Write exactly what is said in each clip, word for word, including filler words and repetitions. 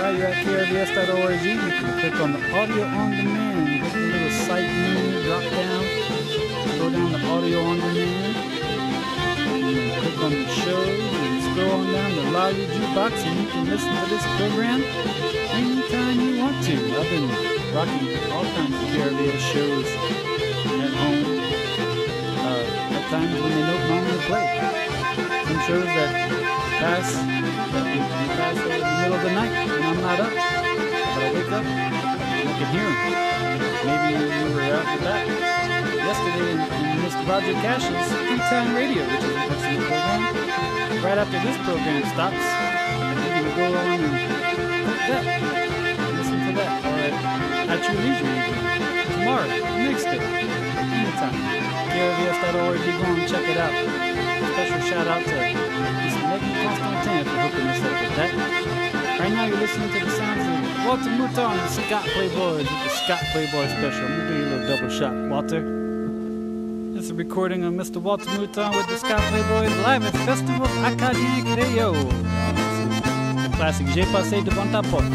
while you're at K R V S dot org, you can click on the audio on demand. You get the little site menu, drop down, go down to audio on demand. You click on the shows and scroll on down the Lolly Jukebox, and you can listen to this program anytime you want to. I've been rocking all kinds of K R V S shows at home uh, at times when they don't normally play. Some shows that pass, that you, you pass in the middle of the night when I'm not up, but I wake up and I can hear them. Maybe you were out with that yesterday in, in Mister Roger Cash's Tea Time Radio, which is an excellent program. Right after this program stops, maybe we'll go on and hook that, listen to that, or at, at your leisure even. Tomorrow, next day, anytime. K R V S dot org, go and check it out. Special shout out to Miss Megan Constantin for hooking us up with that. Right now you're listening to the sounds of Walter Murtaugh and the Scott Playboys with the Scott Playboy Special. I'm going to do you a little double shot, Walter. This is a recording of Mister Walter Murtaugh with the Scott Playboys live at Festival Acadien Créole. The classic J'ai passé devant ta porte.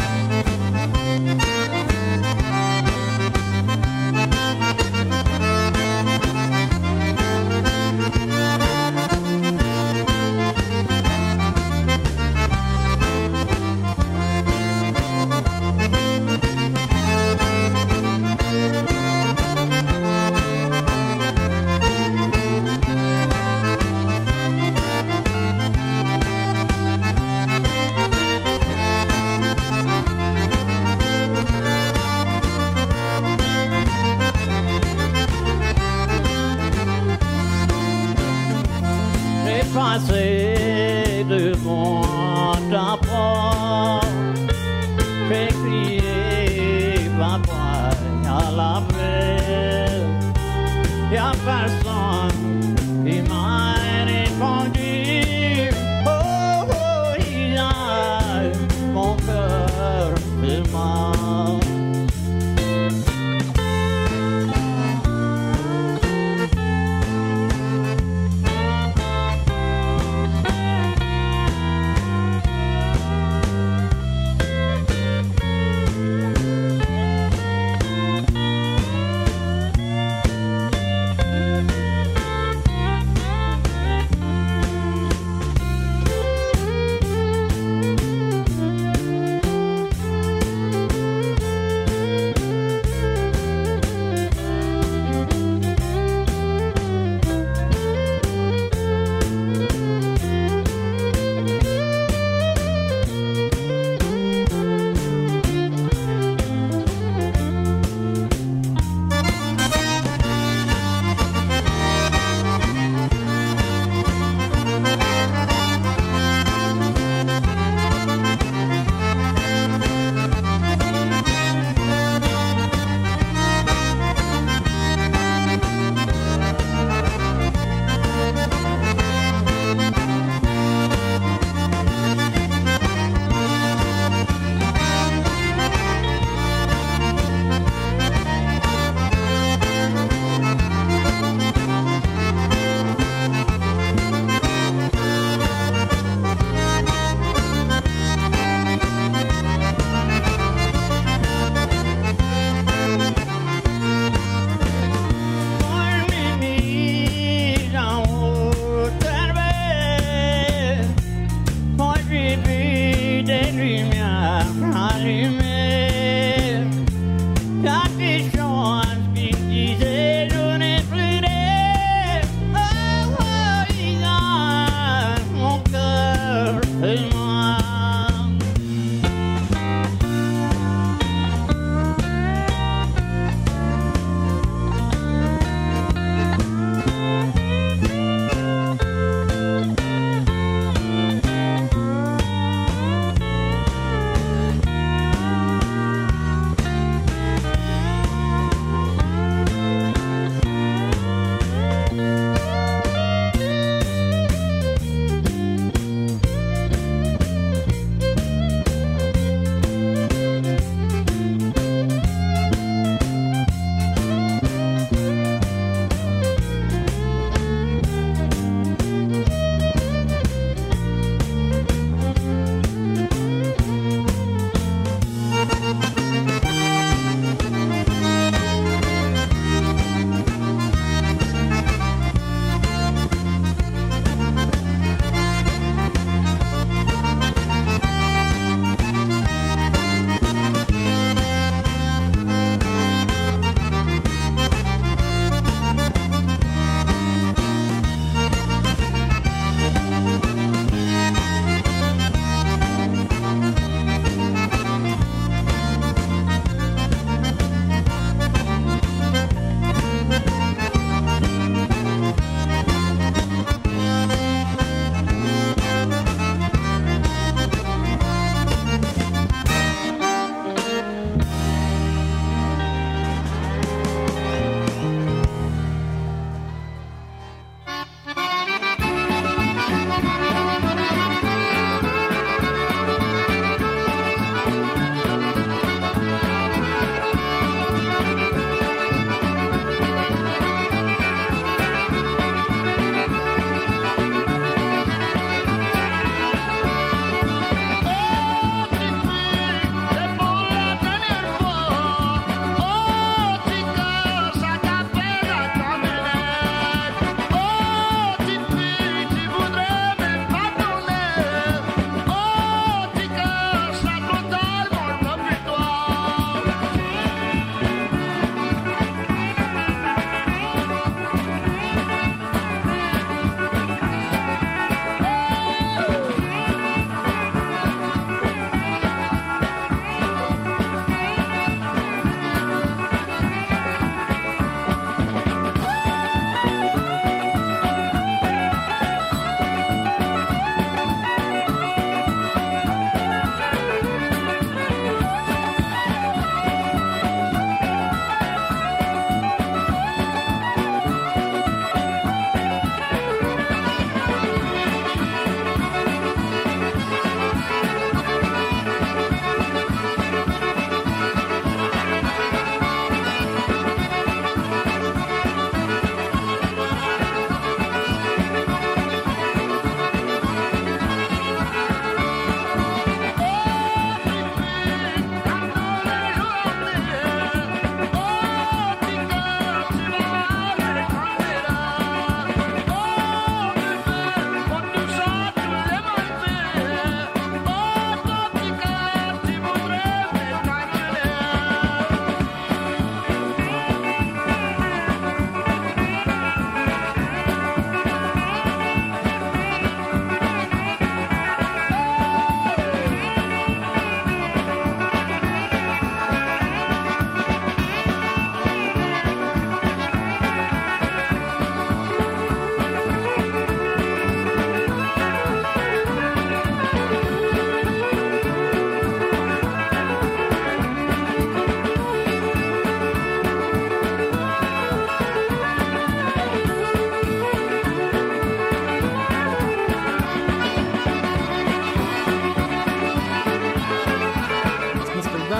Passé devant ta porte, j'ai crié papa à la belle. Y'a personne qui m'a répondu. Oh, oh, il a mon cœur fait mal.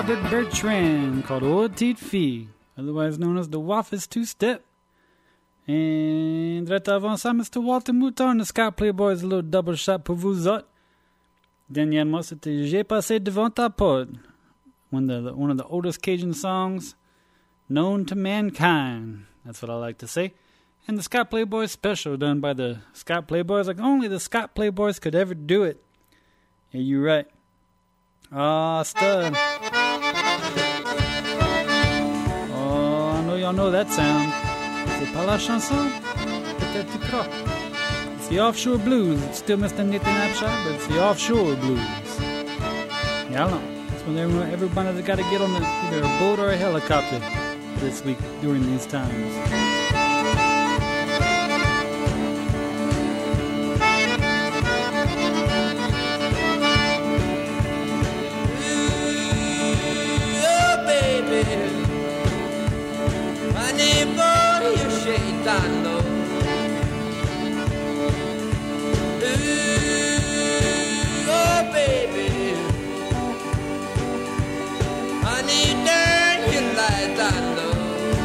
Robert Bertrand called Old Teat Fee, otherwise known as the Waffles Two-Step. And right avant ça, Mister Walter Mouton, the Scott Playboys, a little double shot pour vous autres. Dernièrement, c'était J'ai passé devant ta porte, one of the, one of the oldest Cajun songs known to mankind. That's what I like to say. And the Scott Playboys special done by the Scott Playboys, like only the Scott Playboys could ever do it. Yeah, you're right. Ah, stud. Oh, I know y'all know that sound. C'est pas la chanson? Peut-être tu crois. It's the offshore blues. It's still Mister Nathan Abshire, but it's the offshore blues. Yeah, I know. That's when everyone, everybody's got to get on the, either a boat or a helicopter this week during these times. Shaitando. Ooh, oh baby, honey, turn your light on low.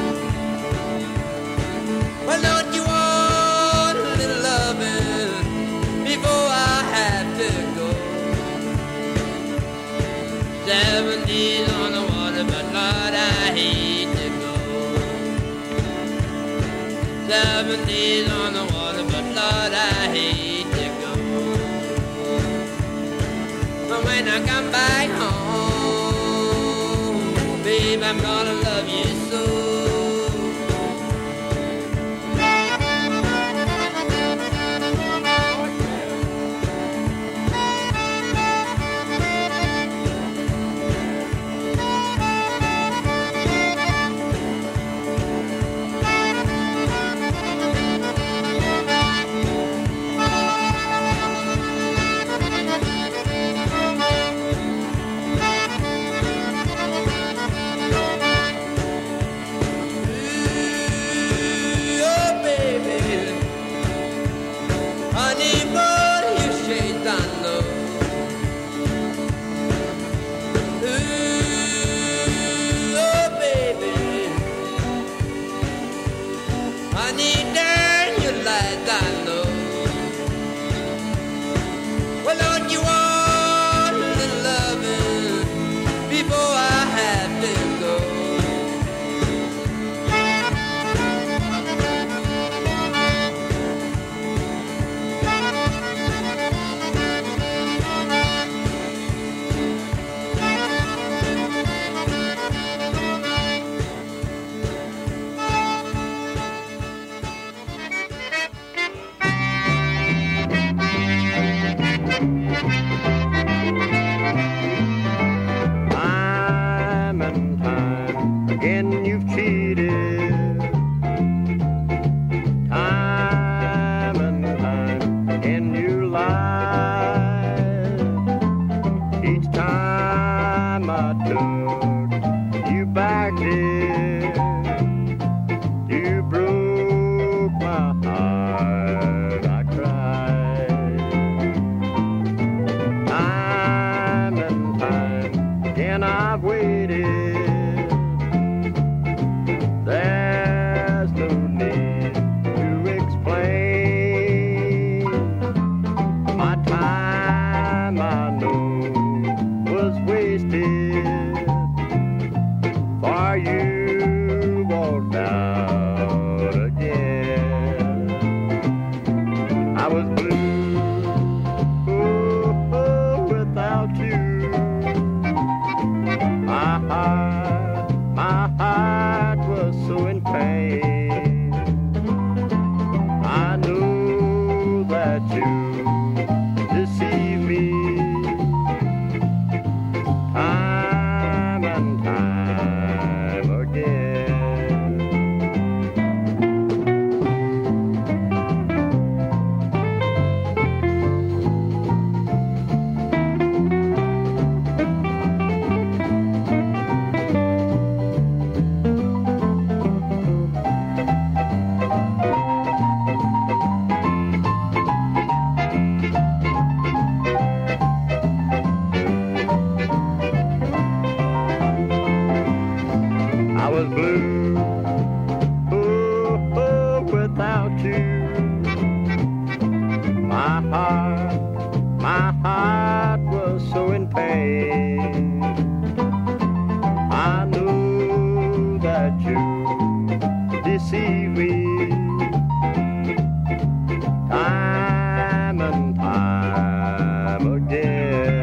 Well, don't you want a little loving before I have to go? Seven days on the water, but Lord, I hate to go. Seven days on the water, but Lord, I hate to go. But when I come back home, babe, I'm gonna love you so. was blue. Oh, oh, without you, my heart, my heart was so in pain. I knew that you deceived me time and time again.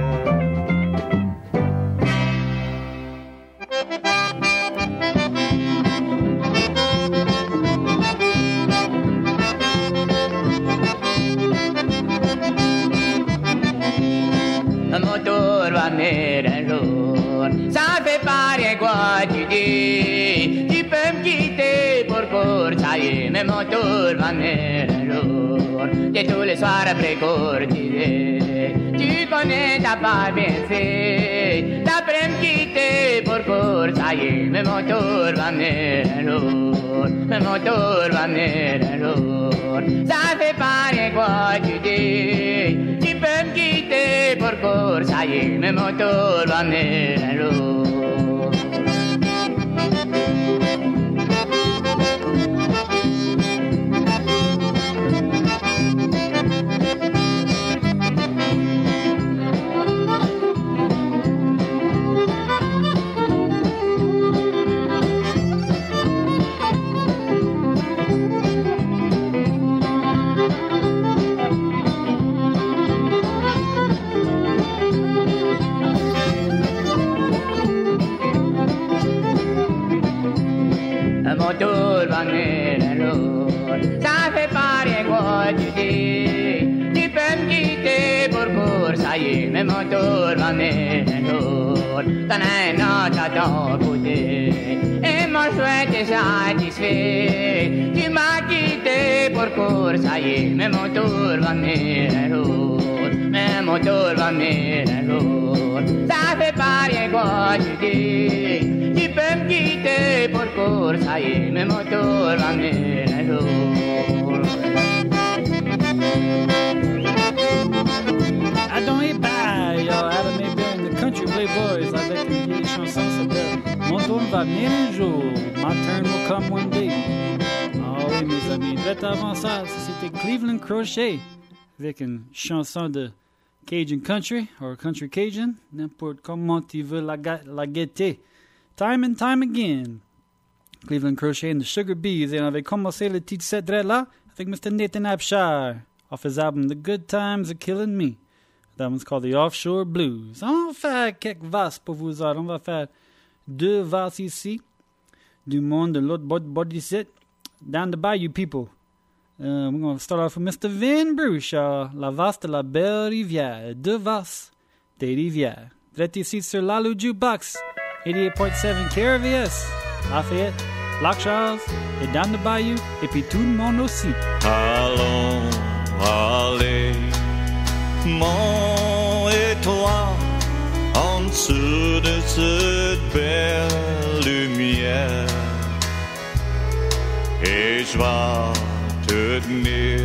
Un moteur va venir un jour, ça fait pas rien quoi tu dis. Tu peux me quitter pour court, ça y est, mais mon tour va venir un jour. Et tous les soirs après court, tu dis, tu connais, t'as pas bien fait. T'as pu me quitter pour court, ça y est, mais mon tour va venir un jour. Mais mon tour va venir un jour, ça fait pas rien quoi tu dis. Tu peux me quitter pour court, ça y est, mais mon tour va venir un jour. Mon tour va venir un jour, ça fait pas rien quoi tu dis. Tu peux me quitter pour court, ça y est, mais mon tour va venir un jour. T'en as un autre à ton côté, et mon chouette est satisfait. Tu m'as quitté pour court, ça y est, mais mon tour va venir un jour. Mais mon tour va venir un jour, ça fait pas rien quoi tu dis. Tu peux me quitter pour court, ça y est, mais mon tour va venir un jour. Adam et Bye, Adam et Belle and the Country Playboys avec une vieille chanson s'appelle Mon tour va venir un jour, My turn will come one day. Ah oui mes amis, direct avant ça, ça c'était Cleveland Crochet avec une chanson de Cajun Country, ou Country Cajun, n'importe comment tu veux la, la guetter. Time and time again. Cleveland Crochet and the Sugar Bees. Et on avait commencé le titre set là avec Mister Nathan Abshire off his album The Good Times Are Killing Me. That one's called The Offshore Blues. On va faire quelques vasses pour vous autres. On va faire deux vasses ici. Du monde de l'autre body set. Down the bayou people. Uh, we're going to start off with Mister Vin Bruce. Uh, la vasse de la Belle Rivière. Deux vasses des rivières. Direct ici sur Lalu Jukebox. eighty-eight point seven K R V S, Lafayette, Lac Charles, et Down the Bayou, et puis tout le monde aussi. Allons aller, mon et toi, en dessous de cette belle lumière. Et je vais te tenir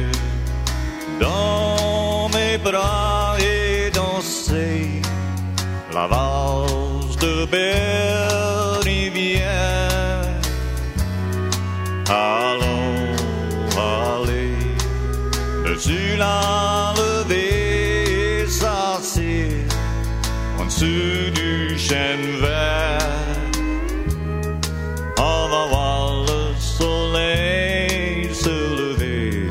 dans mes bras et danser la valse de Belle Rivière. Allons aller dessus la levée et s'asseoir en dessous du chêne vert. On va voir le soleil se lever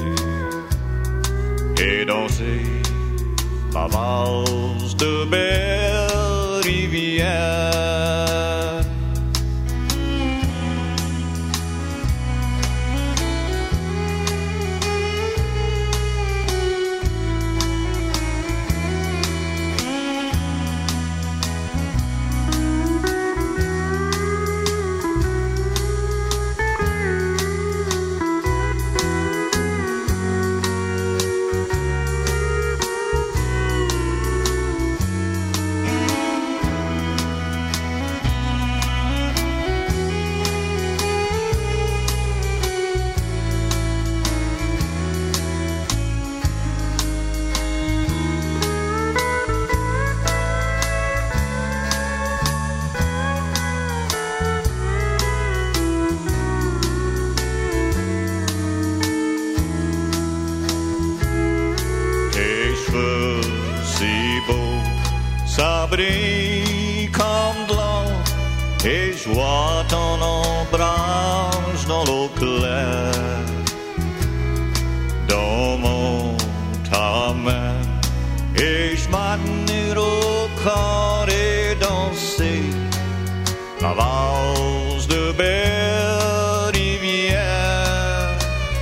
et danser la valse de Belle Rivière. Saint-Mandlan et je vois ton ombrage dans l'eau claire. Dans mon ta main et je m'admire au corps et danser la valse de belle rivière.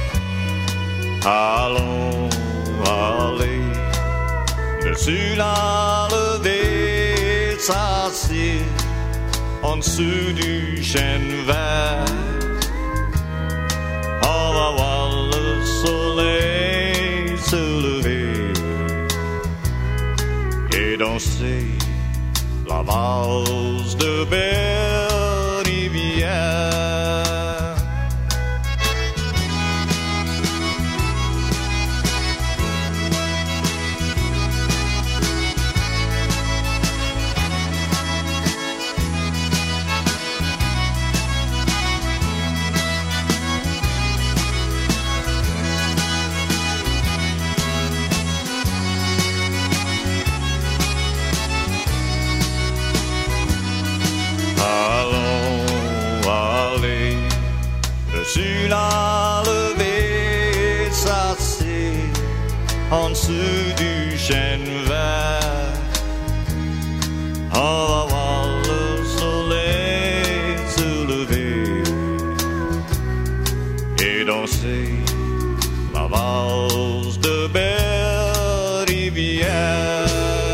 Allons, allez, dessus la levée s'assied en dessous du chêne vert. On va voir le soleil se lever et danser la valse de belle rivière. Sur la levée s'assied en dessous du chêne vert. On va voir le soleil se lever et danser la valse de belle rivière.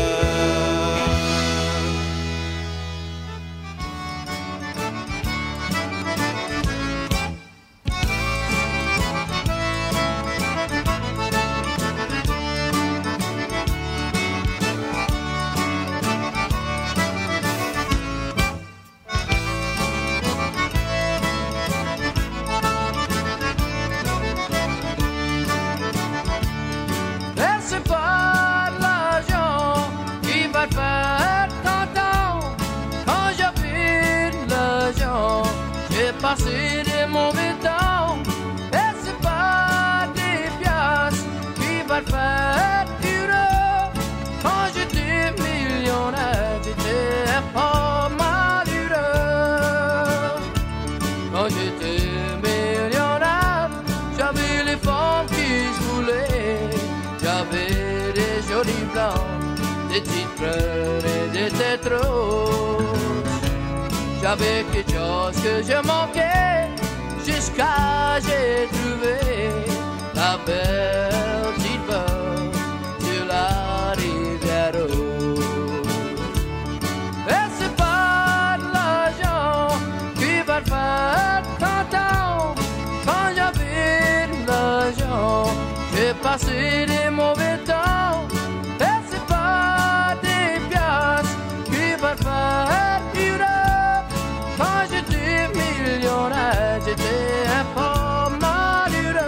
Passer des mauvais temps, et c'est pas des piastres qui va te faire durer. Quand j'étais millionnaire, j'étais pas malheureux. Quand j'étais millionnaire, j'avais les femmes qui se voulaient. J'avais des jolis blancs, des petites fleurs et des têtes roses. J'avais quelque chose que je manquais, jusqu'à j'ai trouvé la belle petite veuve sur la rivière Rose. Et c'est pas de l'argent qui va te faire content. Quand j'avais de l'argent, j'ai passé des mauvais temps. Et c'est pas des piastres qui va te faire durer. Quand j'étais millionnaire, j'étais un peu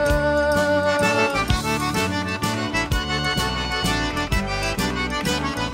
malheureux.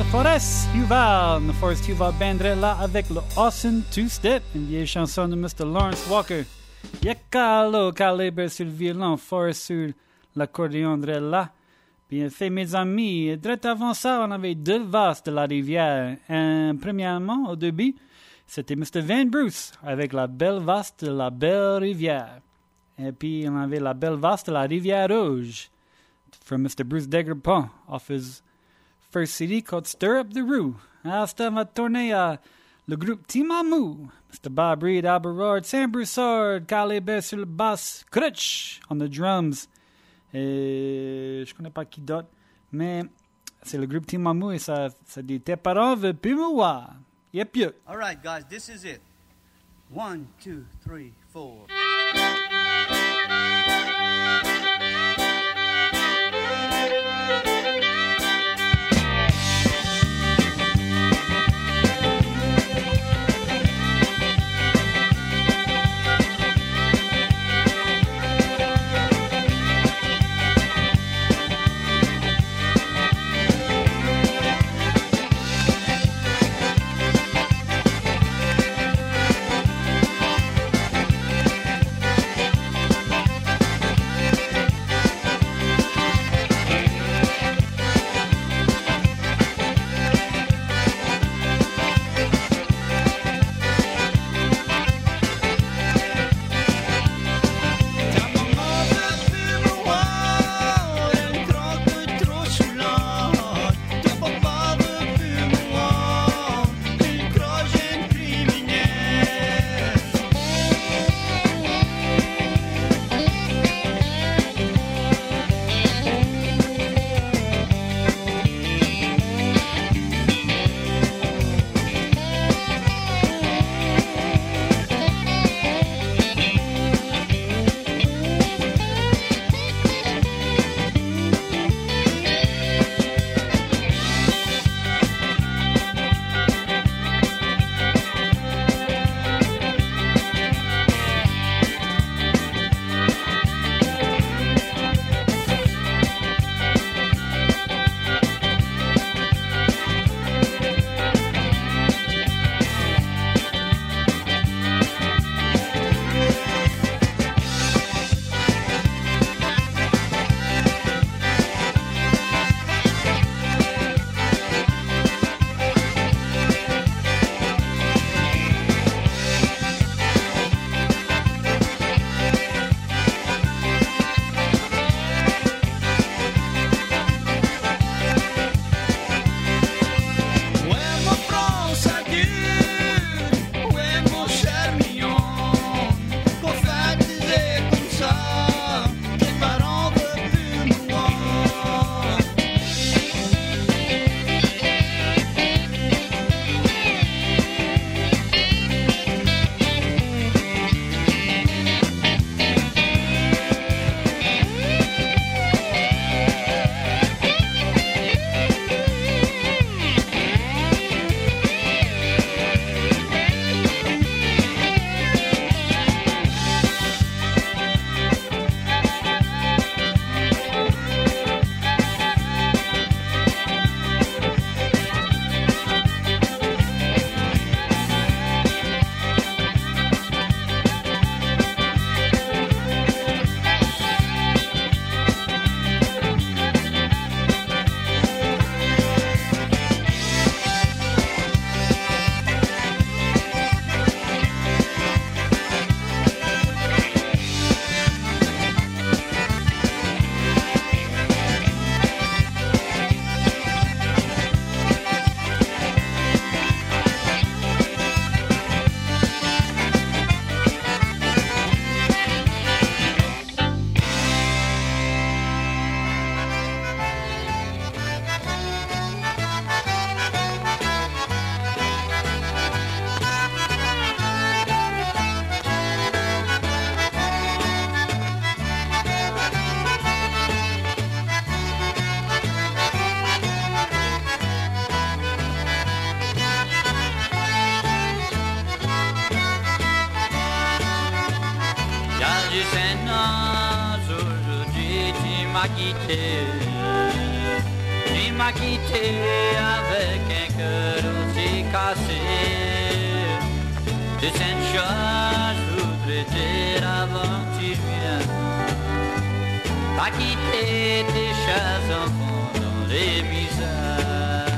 Forest Huval, the Forest Huval Band là avec le Austin Two-Step, une vieille chanson de mister Lawrence Walker. Yekalo, calibre sur le violon, Forest sur l'accordéon là. Bien fait, mes amis. Direct avant ça, on avait deux vastes de la rivière. Un, premièrement, au début, c'était mister Van Bruce avec la belle vaste de la belle rivière. Et puis, on avait la belle vaste de la rivière rouge from mister Bruce Degrepont off his first C D called Stir Up the Roo. Alors, c'était ma tournée à le groupe Timamou. mister Bob Reed, Albert Roard, Sam Broussard, Caleb sur le bass, Crutch on the drums. Et je connais pas qui d'autre, mais c'est le groupe Timamou et ça, ça dit Tes parents veulent plus me voir. Yep, yep. All right, guys, this is it. One, two, three, four. m'as quitté, tu m'as quitté avec C'est une chose, je voudrais dire avant que tu viennes. Pas quitter tes chers enfants dans les misères.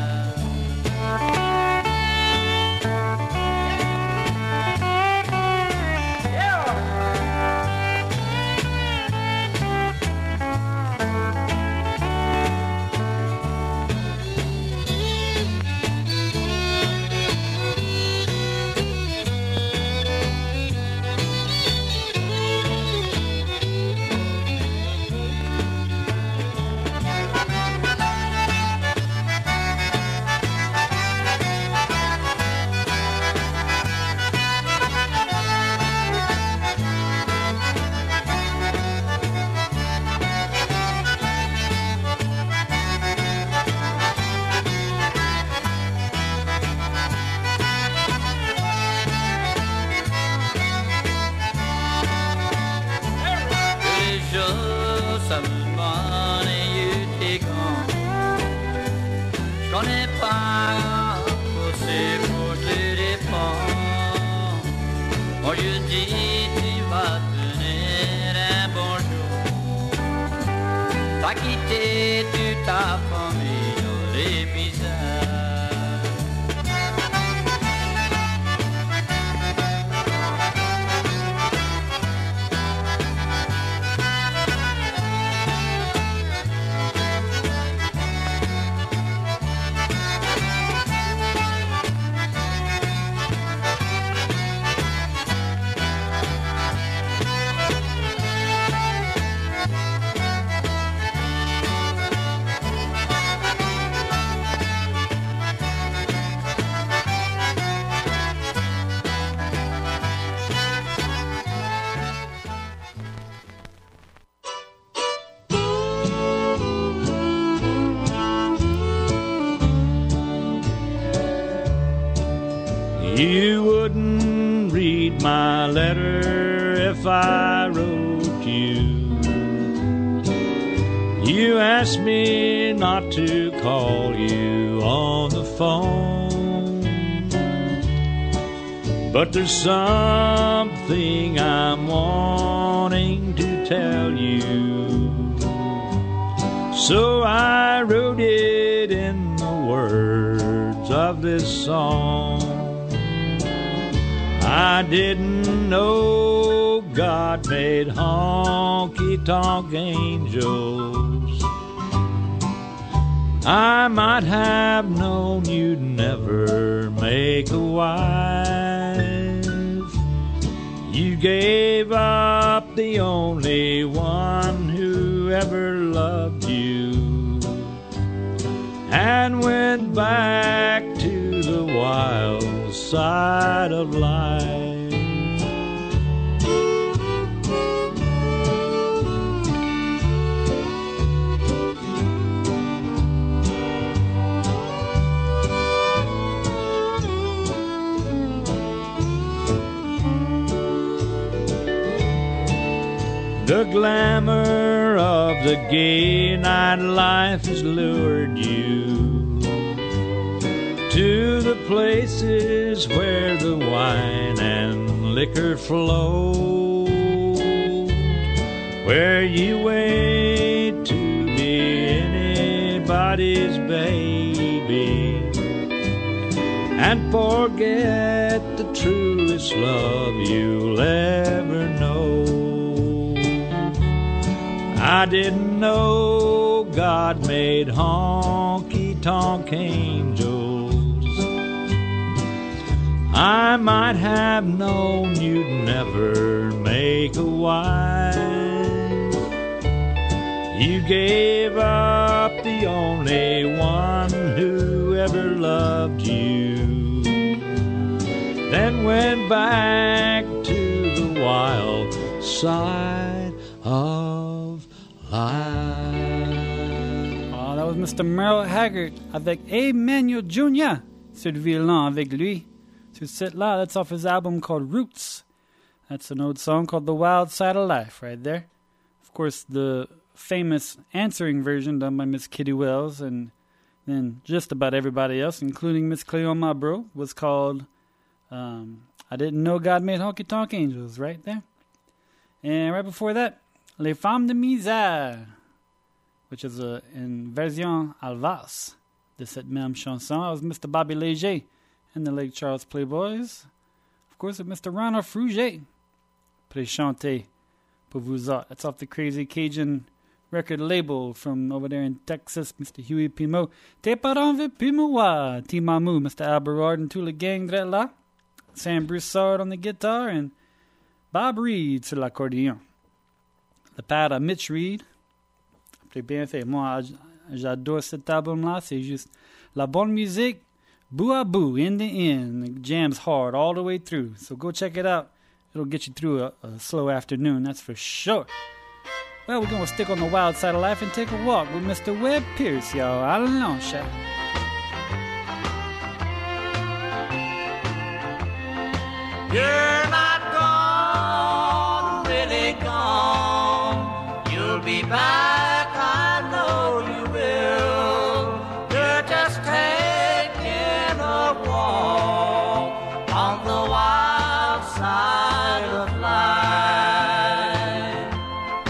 Quitter toute ta famille dans les misères. You wouldn't read my letter if I wrote you. You asked me not to call you on the phone, but there's something I'm wanting to tell you, so I wrote it in the words of this song. I didn't know God made honky-tonk angels. I might have known you'd never make a wife. You gave up the only one who ever loved you and went back to the wild side of life. The glamour of the gay nightlife has lured you to the places where the wine and liquor flow, where you wait to be anybody's baby and forget the truest love you'll ever know. I didn't know God made honky-tonk angels. I might have known you'd never make a wife. You gave up the only one who ever loved you, then went back to the wild side of life. Oh, that was Mister Merle Haggard avec Emmanuel Junior Sur le violon avec lui. Sur cette là, that's off his album called Roots. That's an old song called The Wild Side of Life right there. Of course, the famous answering version done by Miss Kitty Wells and then just about everybody else, including Miss Cleoma Bro, was called um, I didn't know God made honky-tonk angels right there. And right before that, Les Femmes de Misère, which is a, une version alvas de cette même chanson. That was Mister Bobby Léger and the Lake Charles Playboys. Of course, with Mister Ronald Fruget. Pré-chanté pour vous autres. That's off the Crazy Cajun record label from over there in Texas, Mister Huey Pimo. T'es pas envie Pimoa, Timamou, Mister Alberard and tout le gang de là. Sam Broussard on the guitar and Bob Reed sur l'accordéon. Le père à Mitch Reed. C'est bien fait. Moi, j'adore cet album-là. C'est juste la bonne musique, bout à bout, in the end. It jams hard all the way through. So go check it out. It'll get you through a, a slow afternoon, that's for sure. Well, we're going to stick on the wild side of life and take a walk with Mister Webb Pierce, y'all. I don't know, Shaq. You're not gone, really gone. You'll be back, I know you will. You're just taking a walk on the wild side of life.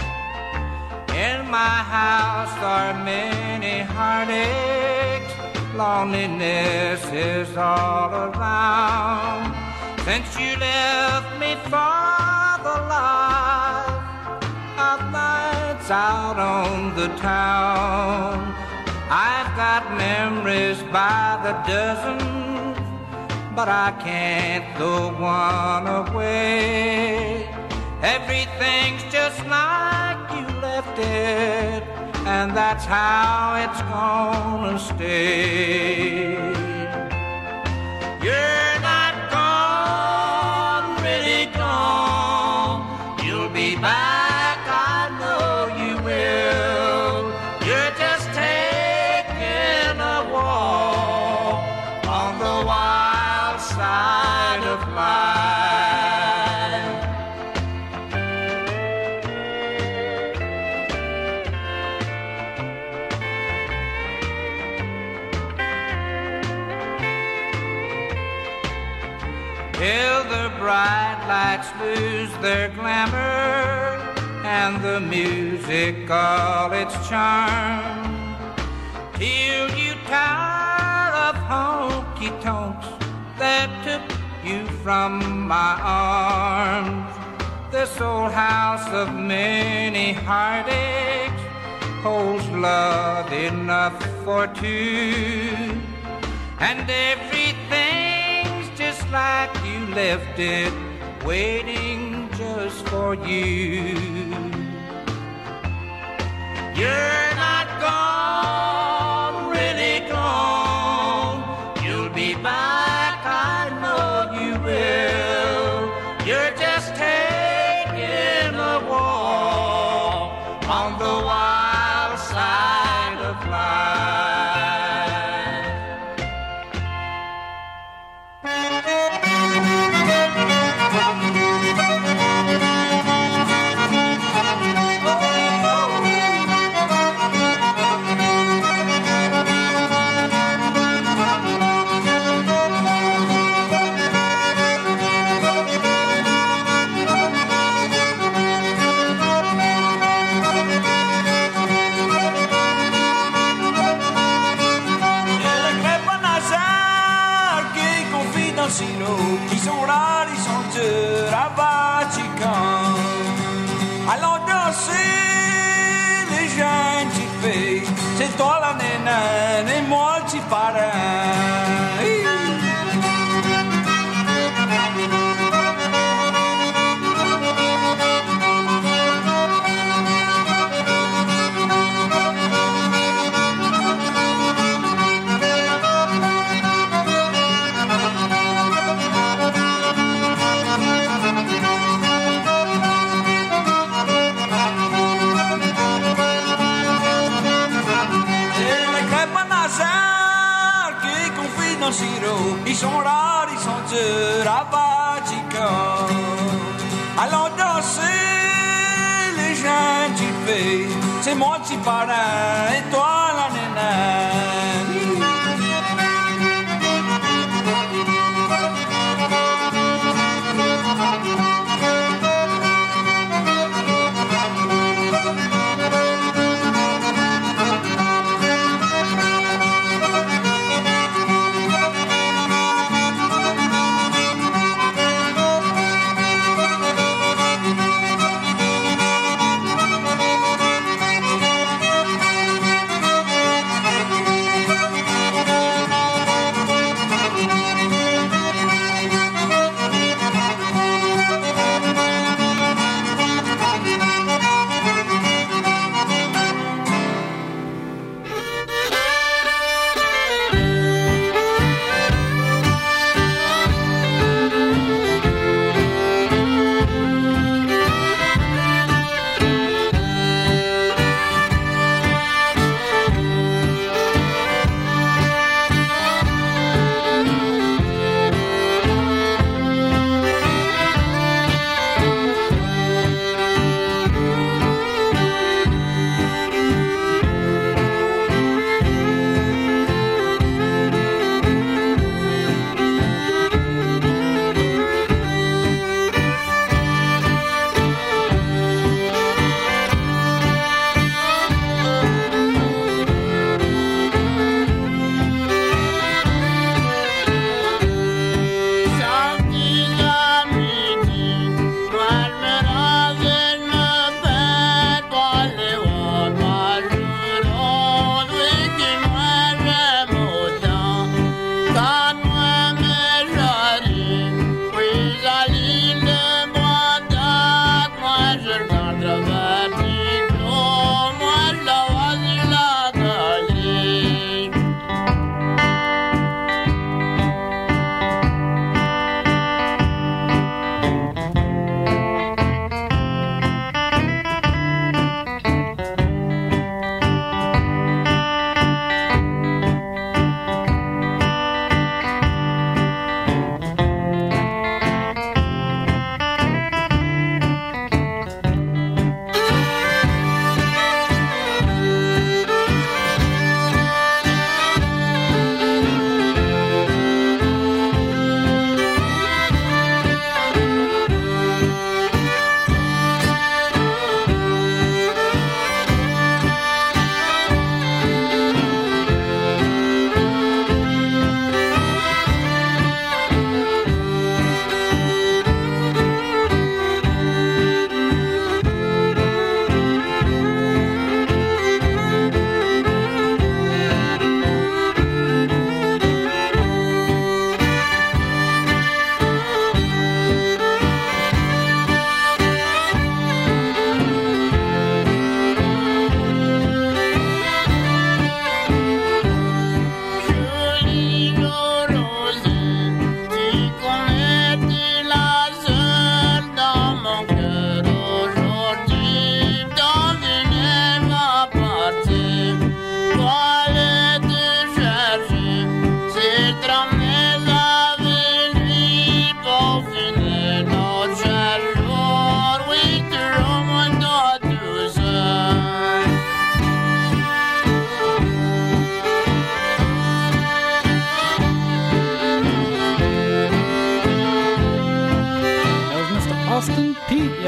In my house are many heartaches. Loneliness is all around. Since you left me for the life of nights out on the town, I've got memories by the dozen, but I can't throw one away. Everything's just like you left it, and that's how it's gonna stay. You're not gone, really gone. You'll be back, I know you will. You're just taking a walk on the wild side of life. Till the bright lights lose their glamour and the music all its charm, till you tire of honky-tonks that took you from my arms. This old house of many heartaches holds love enough for two, and everything's just like you left it, waiting just for you. You're not gone, really gone. You'll be back, I know you will. You're just taking a walk on the wild side of life. Qui sont là, les chanteurs à Vatican. Allons danser, les jeunes petites filles. C'est toi la nénane et moi le petit parrain. Ils sont là, ils sont durs à Vatican. Allons danser, les jeunes petites filles. C'est moi le petit parrain et toi la nénane.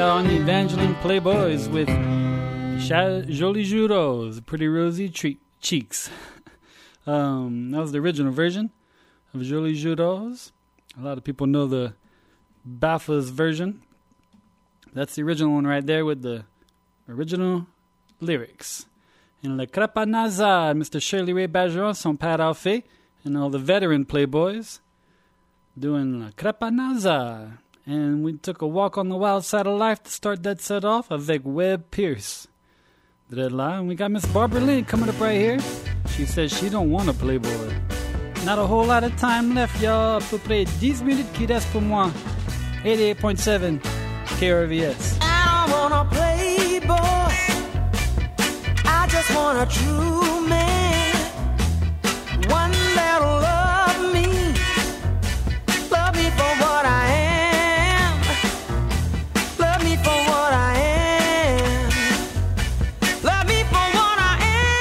y'all on the Evangeline Playboys with Jolie Juros, Pretty Rosy tre- Cheeks. um, that was the original version of Jolie Juros. A lot of people know the Bafa's version. That's the original one right there with the original lyrics. And Le Crapanaza, Mister Shirley Ray Bergeron, son père Alphée, and all the veteran Playboys doing La Crapanaza. And we took a walk on the wild side of life to start that set off avec Webb Pierce. And we got Miss Barbara Lynn coming up right here. She says she don't want a Playboy. Not a whole lot of time left, y'all. À peu près dix minutes qui restent pour moi. eighty-eight point seven K R V S. I don't want a Playboy. I just want a true man. One that'll love me. Love me for what I am. Love me for what I am. Love me for what I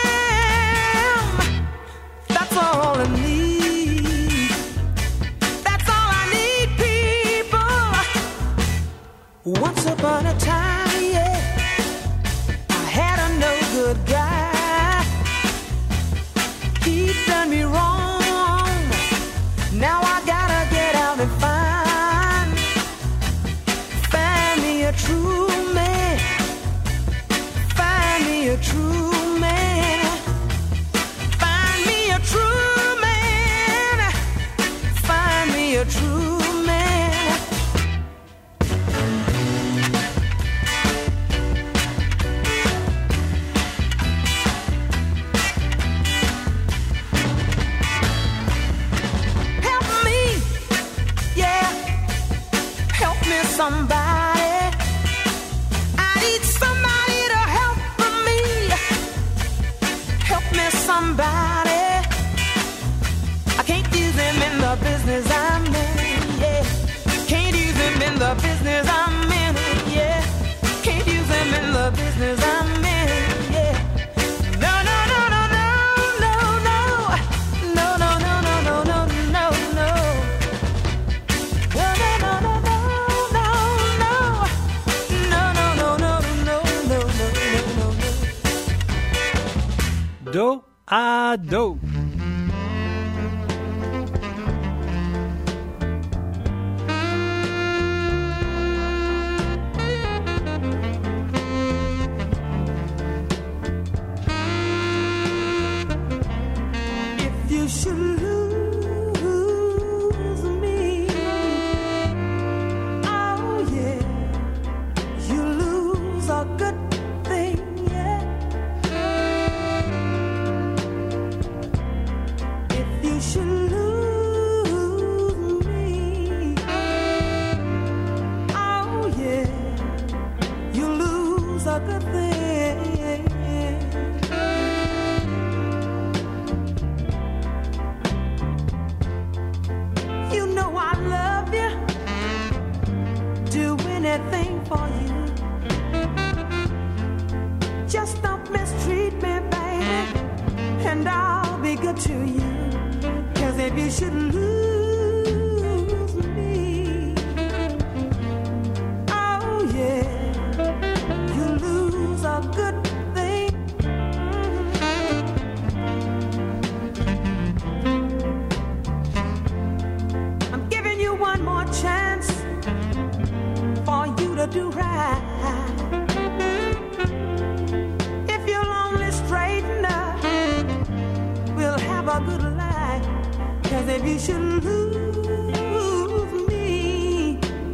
am. That's all I need. That's all I need, people. Once upon a time, yeah, I had a no good guy. He done me wrong. Now I gotta get out and find, find me a true man. Find me a true man. Find me a true man. Find me a true man. Help me, yeah. Help me, somebody. I need somebody to help me. Help me, somebody. I can't use him in the business I'm in, yeah. Can't use him in the business I'm in, yeah. Can't use him in the business I'm in, yeah. No, no, no, no, no, no, no. No, no, no, no, no, no, no, no. No, no, no, no, no, no, no. No, no, no, no, no, no, no, no, no. Do a do. If you should lose me, oh yeah, you lose a good thing, yeah. If you should lose me, oh yeah, you lose a good thing. You know I love you, do anything for you. Just don't mistreat me, baby, and I'll be good to you. Cause if you should lose me, oh yeah, you lose a good thing. I'm giving you one more chance for you to do right. If you'll only straighten up, we'll have a good life. Cause if you should lose me,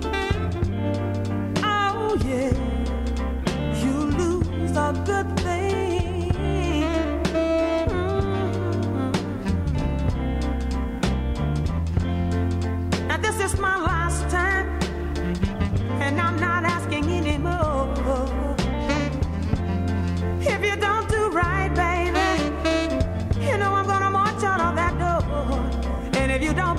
oh yeah, you lose a good thing. Now this is my last time, and I'm not asking anymore. If you don't do right, baby, you know I'm gonna march out of that door. And if you don't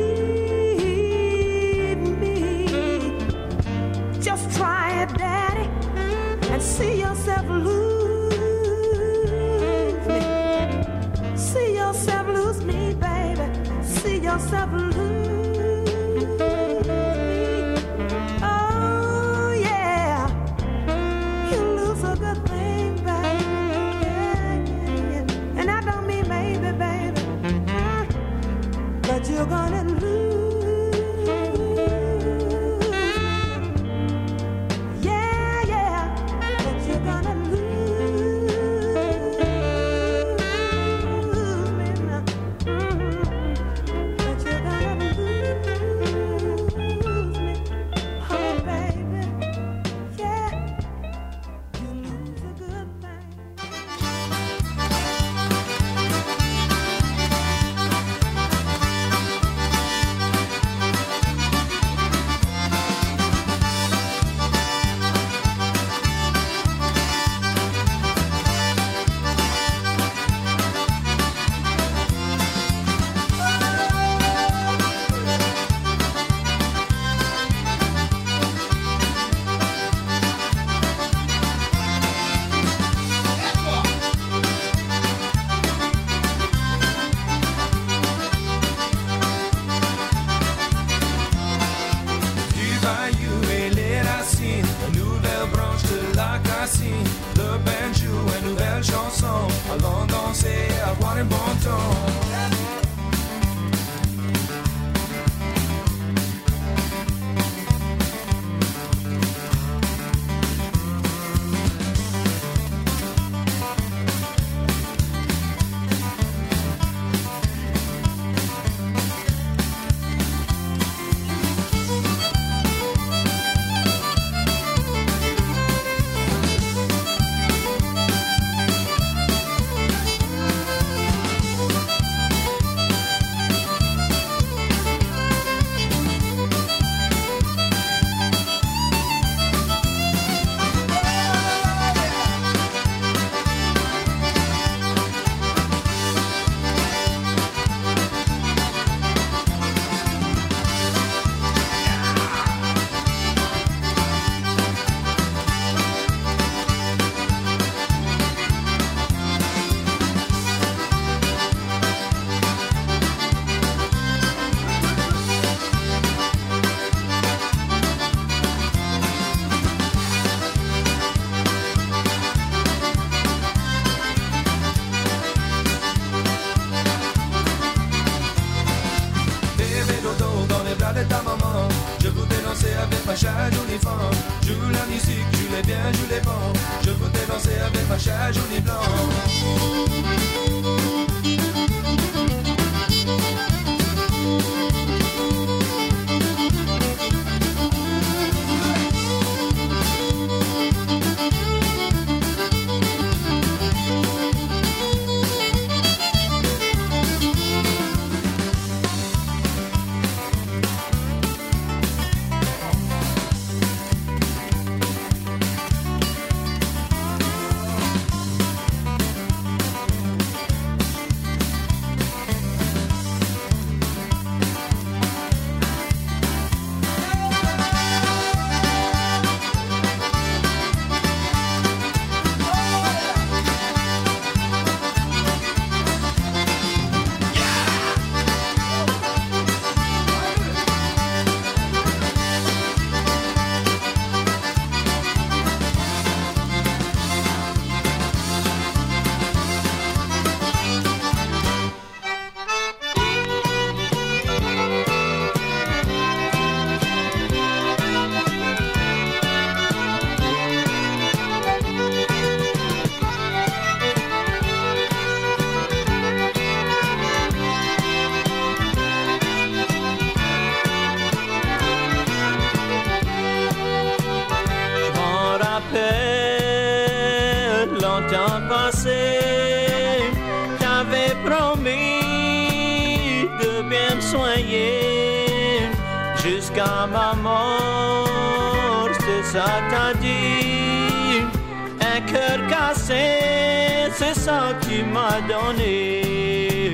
believe me, just try it, daddy, and see yourself lose me. See yourself lose me, baby. See yourself lose me. Oh yeah. but you're gonna lose. Yeah, yeah, but you're gonna lose me now. Mm-hmm. But you're gonna lose me, oh baby. Yeah, you lose a good thing. Du Bayou et les racines, nouvelle branche de la cassine, le banjo, une nouvelle chanson, allons danser, avoir un bon temps. Bébé dodo dans les bras de ta maman, je voudrais danser avec ma chère jolie femme. Joue la musique, joue les bien, joue les bons, je voudrais danser avec ma chère jolie blanc. Longtemps passé, t'avais promis de bien me soigner jusqu'à ma mort, c'est ça t'as dit. Un cœur cassé, c'est ça que tu m'as donné.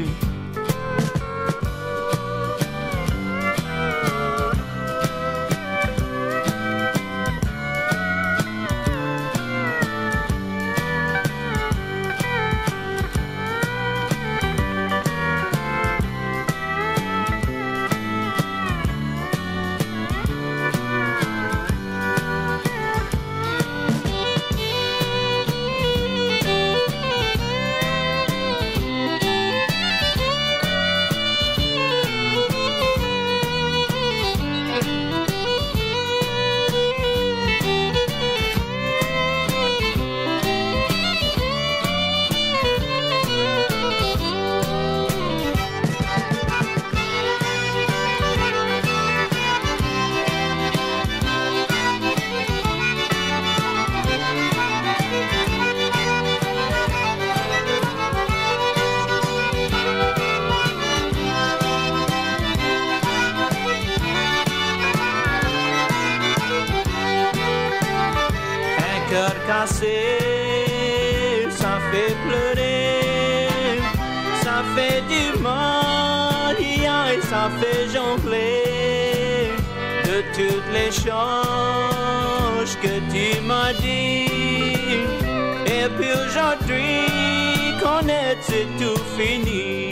cassé, ça fait pleurer, ça fait du mal, et ça fait jongler de toutes les choses que tu m'as dit. Et puis aujourd'hui, connaître c'est tout fini.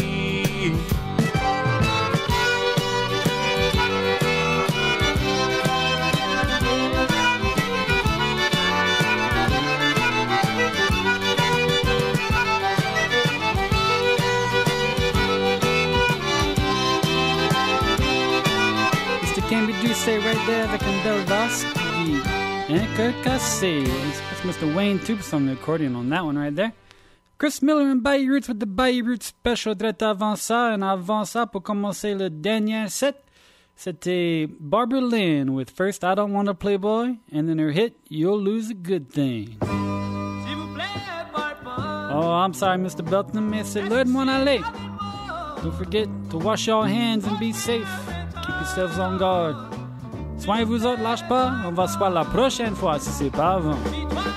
Can be do say right there avec une belle basse qui dit un cœur cassé. That's Mister Wayne Toops on the accordion on that one right there. Chris Miller and Bayou Roots with the Bayou Roots Special direct avant ça. Et avant ça, pour commencer le dernier set, c'était Barbara Lynn with First I Don't Want a Playboy and then her hit You'll Lose a Good Thing. Oh, I'm sorry, Mister Belton, mais c'est l'heure de m'en aller. Don't forget to wash your hands and be safe. Keep yourselves on guard. Soignez-vous autres, lâche pas. On va se voir la prochaine fois si c'est pas avant.